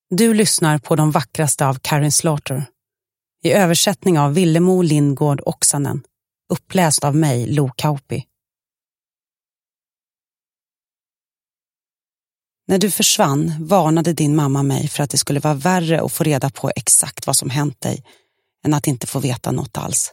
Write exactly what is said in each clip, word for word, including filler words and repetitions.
Du lyssnar på De vackraste av Karin Slaughter. I översättning av Villemo Lindgård Oksanen. Uppläst av mig, Lo Kauppi. När du försvann varnade din mamma mig för att det skulle vara värre att få reda på exakt vad som hänt dig än att inte få veta något alls.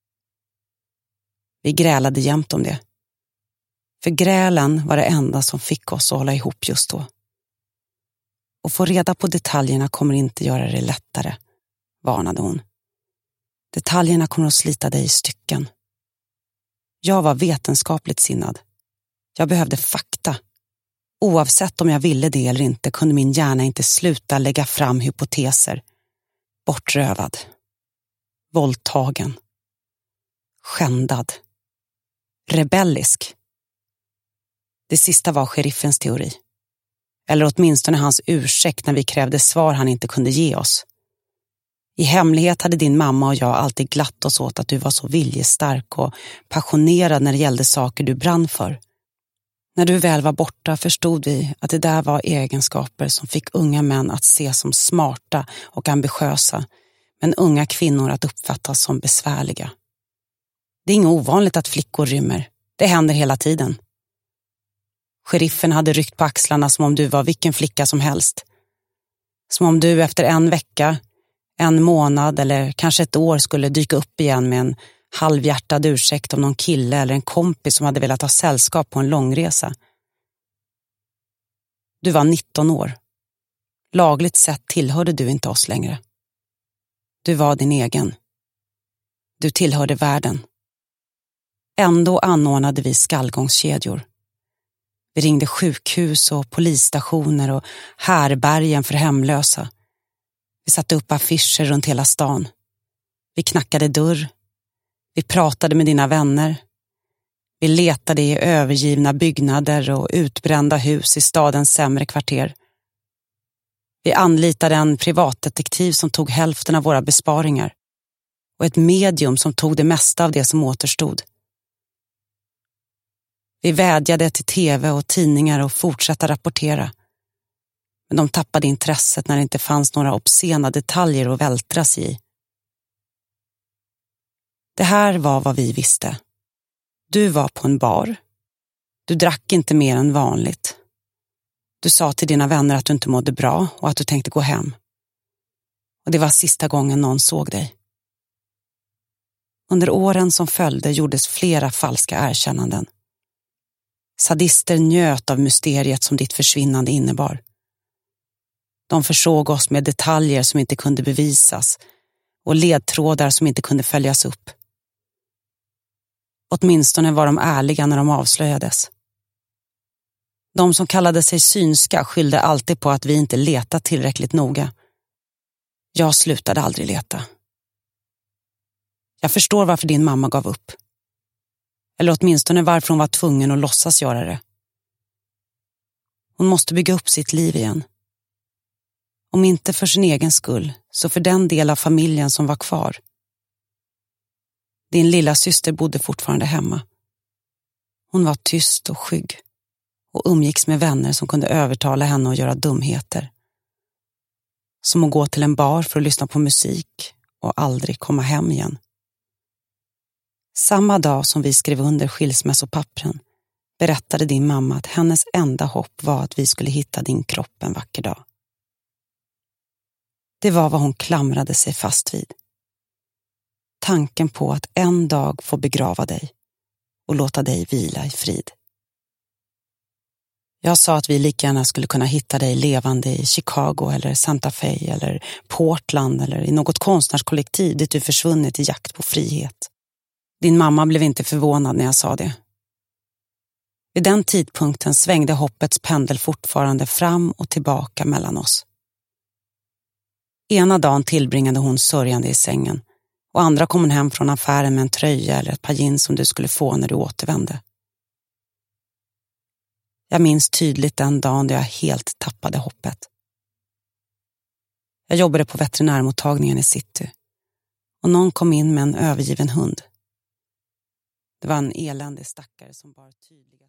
Vi grälade jämt om det. För grälen var det enda som fick oss att hålla ihop just då. Och få reda på detaljerna kommer inte göra det lättare, varnade hon. Detaljerna kommer att slita dig i stycken. Jag var vetenskapligt sinnad. Jag behövde fakta. Oavsett om jag ville det eller inte kunde min hjärna inte sluta lägga fram hypoteser. Bortrövad. Våldtagen. Skändad. Rebellisk. Det sista var sheriffens teori. Eller åtminstone hans ursäkt när vi krävde svar han inte kunde ge oss. I hemlighet hade din mamma och jag alltid glatt oss åt att du var så viljestark och passionerad när det gällde saker du brann för. När du väl var borta förstod vi att det där var egenskaper som fick unga män att se som smarta och ambitiösa, men unga kvinnor att uppfattas som besvärliga. Det är inget ovanligt att flickor rymmer. Det händer hela tiden. Sheriffen hade ryckt på axlarna som om du var vilken flicka som helst. Som om du efter en vecka, en månad eller kanske ett år skulle dyka upp igen med en halvhjärtad ursäkt om någon kille eller en kompis som hade velat ha sällskap på en långresa. Du var nitton år. Lagligt sett tillhörde du inte oss längre. Du var din egen. Du tillhörde världen. Ändå anordnade vi skallgångskedjor. Vi ringde sjukhus och polisstationer och härbergen för hemlösa. Vi satte upp affischer runt hela stan. Vi knackade dörr. Vi pratade med dina vänner. Vi letade i övergivna byggnader och utbrända hus i stadens sämre kvarter. Vi anlitade en privatdetektiv som tog hälften av våra besparingar och ett medium som tog det mesta av det som återstod. Vi vädjade till tv och tidningar och fortsatte rapportera. Men de tappade intresset när det inte fanns några obscena detaljer att vältras i. Det här var vad vi visste. Du var på en bar. Du drack inte mer än vanligt. Du sa till dina vänner att du inte mådde bra och att du tänkte gå hem. Och det var sista gången någon såg dig. Under åren som följde gjordes flera falska erkännanden. Sadister njöt av mysteriet som ditt försvinnande innebar. De försåg oss med detaljer som inte kunde bevisas och ledtrådar som inte kunde följas upp. Åtminstone var de ärliga när de avslöjades. De som kallade sig synska skyllde alltid på att vi inte letat tillräckligt noga. Jag slutade aldrig leta. Jag förstår varför din mamma gav upp. Eller åtminstone varför hon var tvungen att låtsas göra det. Hon måste bygga upp sitt liv igen. Om inte för sin egen skull, så för den del av familjen som var kvar. Din lilla syster bodde fortfarande hemma. Hon var tyst och skygg och umgicks med vänner som kunde övertala henne att göra dumheter. Som att gå till en bar för att lyssna på musik och aldrig komma hem igen. Samma dag som vi skrev under skilsmässopappren berättade din mamma att hennes enda hopp var att vi skulle hitta din kropp en vacker dag. Det var vad hon klamrade sig fast vid. Tanken på att en dag få begrava dig och låta dig vila i frid. Jag sa att vi lika gärna skulle kunna hitta dig levande i Chicago eller Santa Fe eller Portland eller i något konstnärskollektiv dit du försvunnit i jakt på frihet. Din mamma blev inte förvånad när jag sa det. Vid den tidpunkten svängde hoppets pendel fortfarande fram och tillbaka mellan oss. Ena dagen tillbringade hon sörjande i sängen och andra kom hon hem från affären med en tröja eller ett par jeans som du skulle få när du återvände. Jag minns tydligt den dagen då jag helt tappade hoppet. Jag jobbade på veterinärmottagningen i city och någon kom in med en övergiven hund. Det var en eländig stackare som bar tydliga